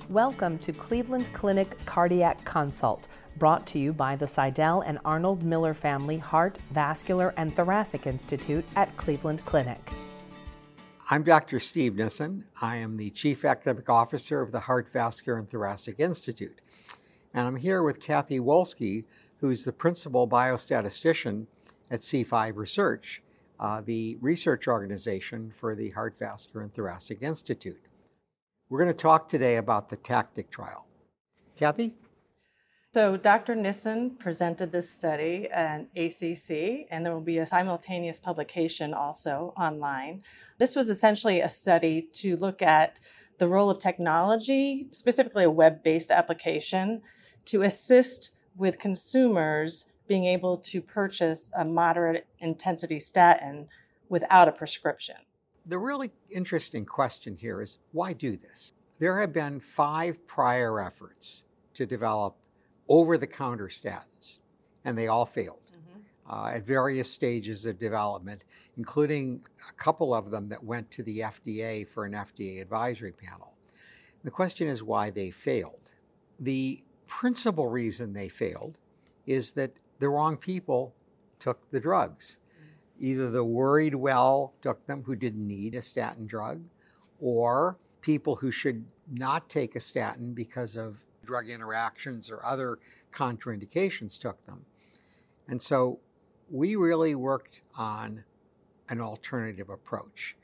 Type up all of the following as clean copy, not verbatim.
Welcome to Cleveland Clinic Cardiac Consult, brought to you by the Seidel and Arnold Miller Family Heart, Vascular, and Thoracic Institute at Cleveland Clinic. I'm Dr. Steve Nissen. I am the Chief Academic Officer of the Heart, Vascular, and Thoracic Institute. And I'm here with Kathy Wolski, who's the Principal Biostatistician at C5 Research, the research organization for the Heart, Vascular, and Thoracic Institute. We're going to talk today about the TACTIC trial. Kathy? So Dr. Nissen presented this study at ACC, and there will be a simultaneous publication also online. This was essentially a study to look at the role of technology, specifically a web-based application, to assist with consumers being able to purchase a moderate intensity statin without a prescription. The really interesting question here is, why do this? There have been 5 prior efforts to develop over-the-counter statins, and they all failed at various stages of development, including a couple of them that went to the FDA for an FDA advisory panel. The question is why they failed. The principal reason they failed is that the wrong people took the drugs. Either the worried well took them who didn't need a statin drug, or people who should not take a statin because of drug interactions or other contraindications took them. And so we really worked on an alternative approach.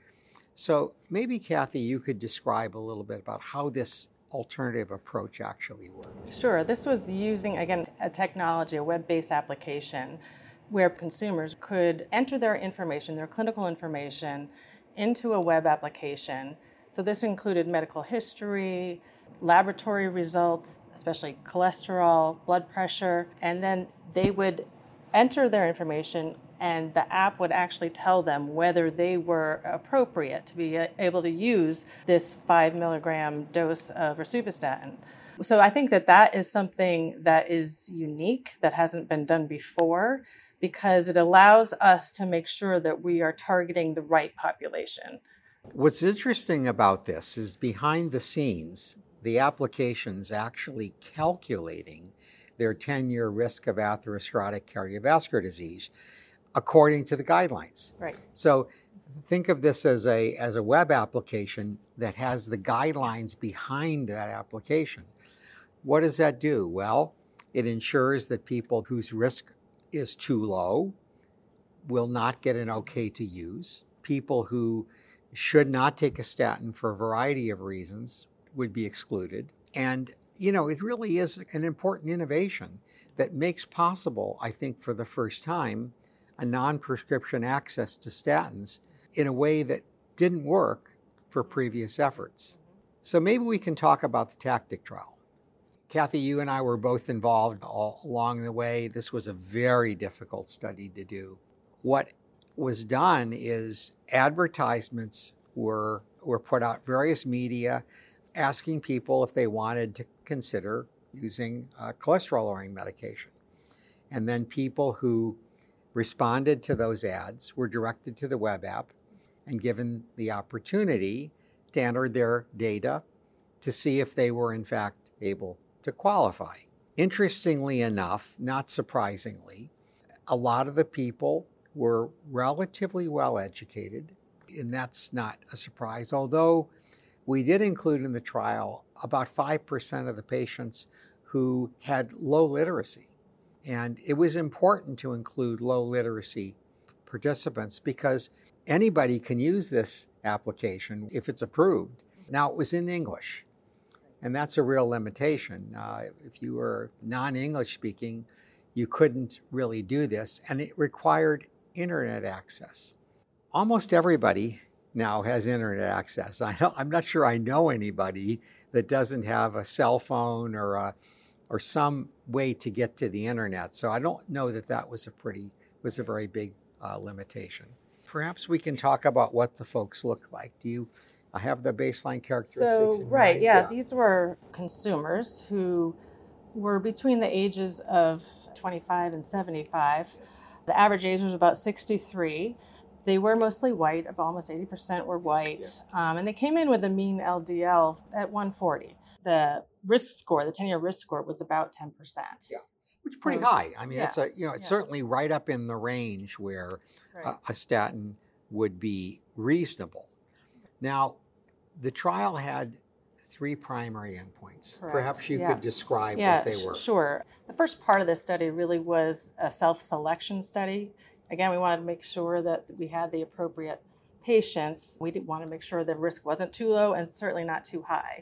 So maybe, Kathy, you could describe a little bit about how this alternative approach actually worked. Sure. This was using, again, a technology, a web-based application, where consumers could enter their information, their clinical information, into a web application. So this included medical history, laboratory results, especially cholesterol, blood pressure, and then they would enter their information and the app would actually tell them whether they were appropriate to be able to use this 5 milligram dose of rosuvastatin. So I think that is something that is unique, that hasn't been done before, because it allows us to make sure that we are targeting the right population. What's interesting about this is behind the scenes, the application's actually calculating their 10-year risk of atherosclerotic cardiovascular disease according to the guidelines. Right. So think of this as a web application that has the guidelines behind that application. What does that do? Well, it ensures that people whose risk is too low will not get an okay to use. People who should not take a statin for a variety of reasons would be excluded. And, it really is an important innovation that makes possible, I think, for the first time, a non-prescription access to statins in a way that didn't work for previous efforts. So maybe we can talk about the TACTIC trial. Kathy, you and I were both involved all along the way. This was a very difficult study to do. What was done is advertisements were put out, various media, asking people if they wanted to consider using cholesterol-lowering medication. And then people who responded to those ads were directed to the web app and given the opportunity to enter their data to see if they were in fact able to qualify. Interestingly enough, not surprisingly, a lot of the people were relatively well educated, and that's not a surprise, although we did include in the trial about 5% of the patients who had low literacy. And it was important to include low literacy participants because anybody can use this application if it's approved. Now, it was in English, and that's a real limitation. If you were non-English speaking, you couldn't really do this, and it required internet access. Almost everybody now has internet access. I'm not sure I know anybody that doesn't have a cell phone or some way to get to the internet. So I don't know that was a very big limitation. Perhaps we can talk about what the folks look like. Do you have the baseline characteristics? So, right, yeah, these were consumers who were between the ages of 25 and 75. The average age was about 63. They were mostly white, of almost 80% were white, and they came in with a mean LDL at 140. The risk score, the 10-year risk score, was about 10%. Yeah, which is pretty So, high. I mean, yeah, it's it's certainly right up in the range where right. a statin would be reasonable. Now, the trial had 3 primary endpoints. Correct. Perhaps you could describe Yeah, what they were. Sure. The first part of the study really was a self-selection study. Again, we wanted to make sure that we had the appropriate patients. We didn't want to make sure the risk wasn't too low and certainly not too high.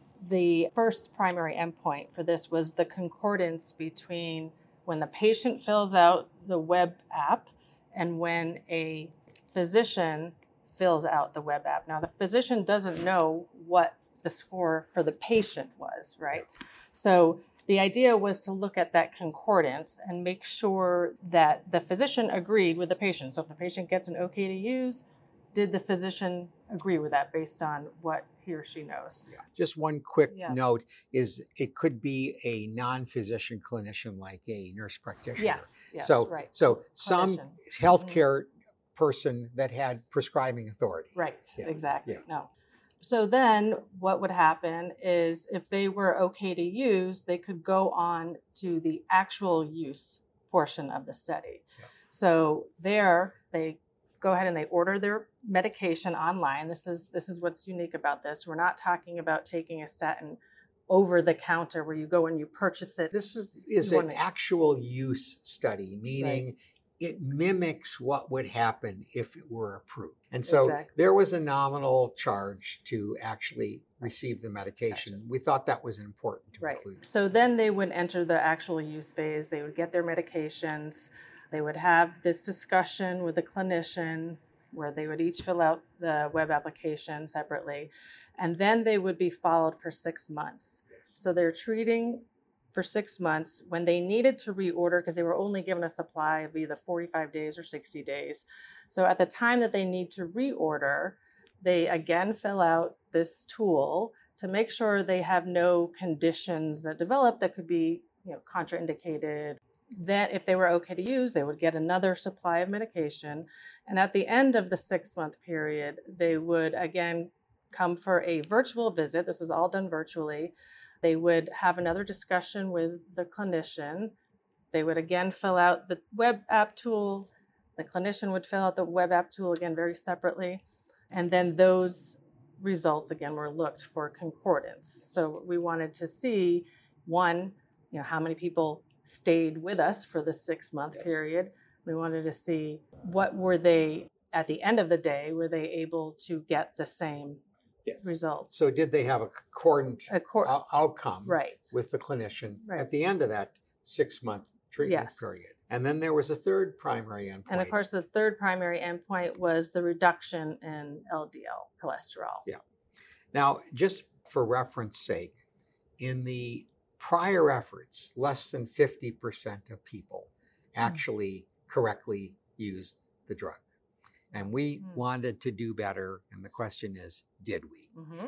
The first primary endpoint for this was the concordance between when the patient fills out the web app and when a physician fills out the web app. Now, the physician doesn't know what the score for the patient was, right? So the idea was to look at that concordance and make sure that the physician agreed with the patient. So if the patient gets an okay to use, did the physician agree with that based on what he or she knows? Yeah. Just one quick note is it could be a non-physician clinician like a nurse practitioner. Yes, so, right. So some Clinician. healthcare person that had prescribing authority. Right, exactly. Yeah. No. So then what would happen is if they were okay to use, they could go on to the actual use portion of the study. Yeah. So there they go ahead and they order their medication online. This is what's unique about this. We're not talking about taking a statin over the counter where you go and you purchase it. This is an actual use study, meaning it mimics what would happen if it were approved. And so there was a nominal charge to actually receive the medication. We thought that was important to include. So then they would enter the actual use phase. They would get their medications. They would have this discussion with a clinician where they would each fill out the web application separately. And then they would be followed for 6 months. So they're treating for 6 months. When they needed to reorder, because they were only given a supply of either 45 days or 60 days. So at the time that they need to reorder, they again fill out this tool to make sure they have no conditions that develop that could be, contraindicated. Then if they were okay to use, they would get another supply of medication. And at the end of the 6-month period, they would again come for a virtual visit. This was all done virtually. They would have another discussion with the clinician. They would again fill out the web app tool. The clinician would fill out the web app tool again very separately. And then those results again were looked for concordance. So we wanted to see, one, how many people stayed with us for the 6-month period. We wanted to see what were they, at the end of the day, were they able to get the same results. So did they have a concordant outcome with the clinician at the end of that 6-month treatment period? And then there was a third primary endpoint. And of course, the third primary endpoint was the reduction in LDL cholesterol. Yeah. Now, just for reference sake, in the prior efforts, less than 50% of people actually correctly used the drug. And we wanted to do better. And the question is, did we?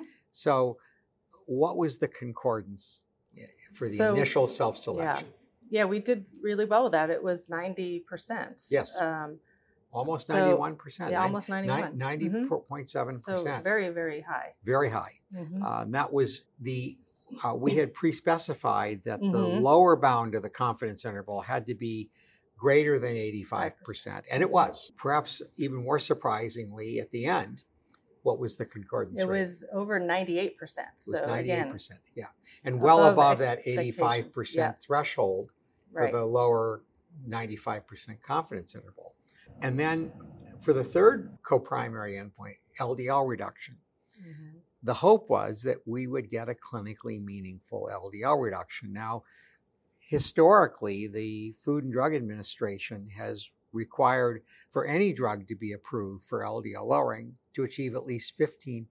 So what was the concordance for the initial self-selection? Yeah, we did really well with that. It was 90%. Yes. Almost 91%. Yeah, almost 91. 90.7%. So very, very high. Very high. That was we had pre-specified that the lower bound of the confidence interval had to be greater than 85%. And it was. Perhaps even more surprisingly, at the end, what was the concordance rate? It was over 98%. It was so 98%, again, and well above that 85% threshold for the lower 95% confidence interval. And then for the third co-primary endpoint, LDL reduction, the hope was that we would get a clinically meaningful LDL reduction. Now, historically, the Food and Drug Administration has required for any drug to be approved for LDL lowering to achieve at least 15%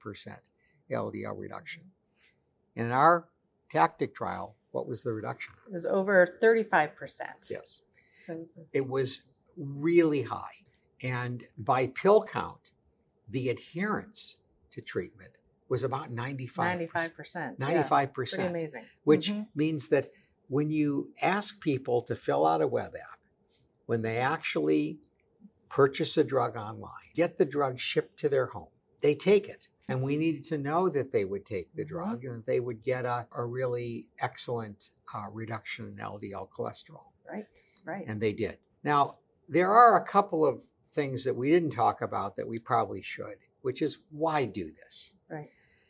LDL reduction. In our tactic trial, what was the reduction? It was over 35%. Yes. So it was really high. And by pill count, the adherence to treatment was about 95%. 95%. 95%. Yeah, pretty amazing. Which means that when you ask people to fill out a web app, when they actually purchase a drug online, get the drug shipped to their home. They take it. And we needed to know that they would take the drug and that they would get a really excellent reduction in LDL cholesterol. Right. And they did. Now, there are a couple of things that we didn't talk about that we probably should, which is why do this? Right.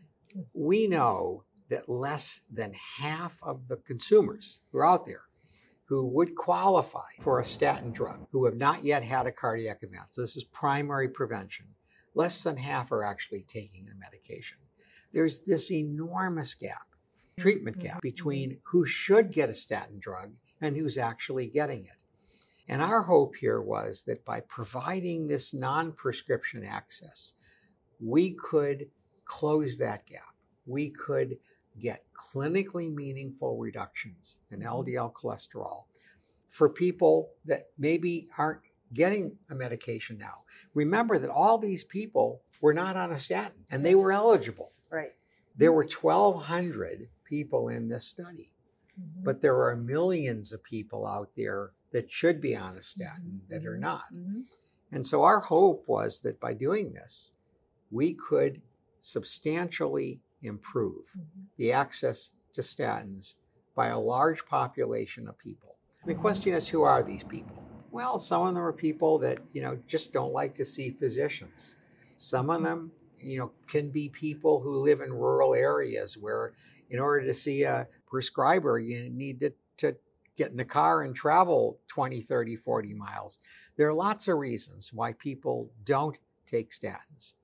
We know that less than half of the consumers who are out there who would qualify for a statin drug, who have not yet had a cardiac event, so this is primary prevention, less than half are actually taking the medication. There's this enormous gap, treatment gap, between who should get a statin drug and who's actually getting it. And our hope here was that by providing this non-prescription access, we could close that gap. We could get clinically meaningful reductions in LDL cholesterol for people that maybe aren't getting a medication now. Remember that all these people were not on a statin and they were eligible. Right. There were 1,200 people in this study, but there are millions of people out there that should be on a statin that are not. And so our hope was that by doing this, we could substantially improve the access to statins by a large population of people. The question is, who are these people? Well, some of them are people that, just don't like to see physicians. Some of them, can be people who live in rural areas where in order to see a prescriber, you need to get in a car and travel 20, 30, 40 miles. There are lots of reasons why people don't take statins.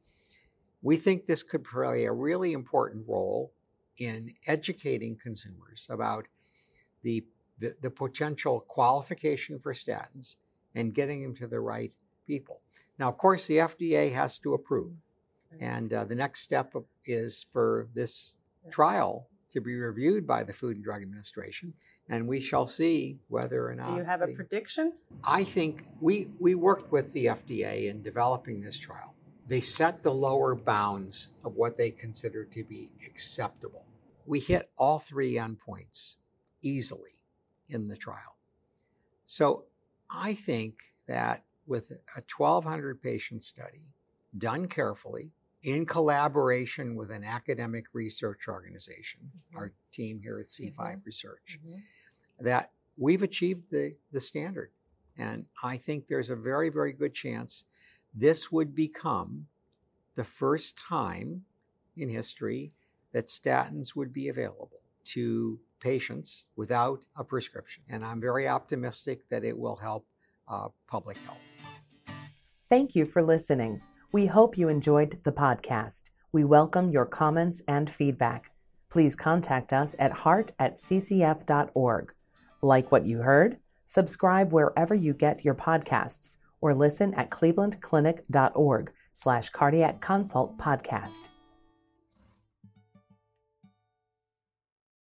We think this could play a really important role in educating consumers about the potential qualification for statins and getting them to the right people. Now, of course, the FDA has to approve. And the next step is for this trial to be reviewed by the Food and Drug Administration, and we shall see whether or not. Do you have a prediction? I think we worked with the FDA in developing this trial. They set the lower bounds of what they consider to be acceptable. We hit all three endpoints easily in the trial. So I think that with a 1,200 patient study done carefully, in collaboration with an academic research organization, our team here at C5 Research, that we've achieved the standard. And I think there's a very, very good chance this would become the first time in history that statins would be available to patients without a prescription. And I'm very optimistic that it will help public health. Thank you for listening. We hope you enjoyed the podcast. We welcome your comments and feedback. Please contact us at heart@ccf.org. Like what you heard? Subscribe wherever you get your podcasts or listen at clevelandclinic.org/cardiac consult podcast.